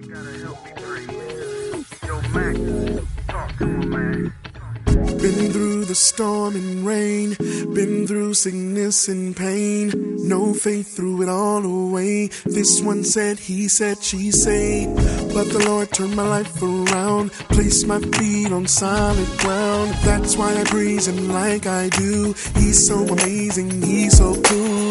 gotta help me pray, man. Yo, Mac, talk to him, man. Been through the storm and rain, been through sickness and pain. No faith threw it all away. This one said, he said, she said. But the Lord turned my life around, placed my feet on solid ground. That's why I praise him like I do. He's so amazing, he's so cool.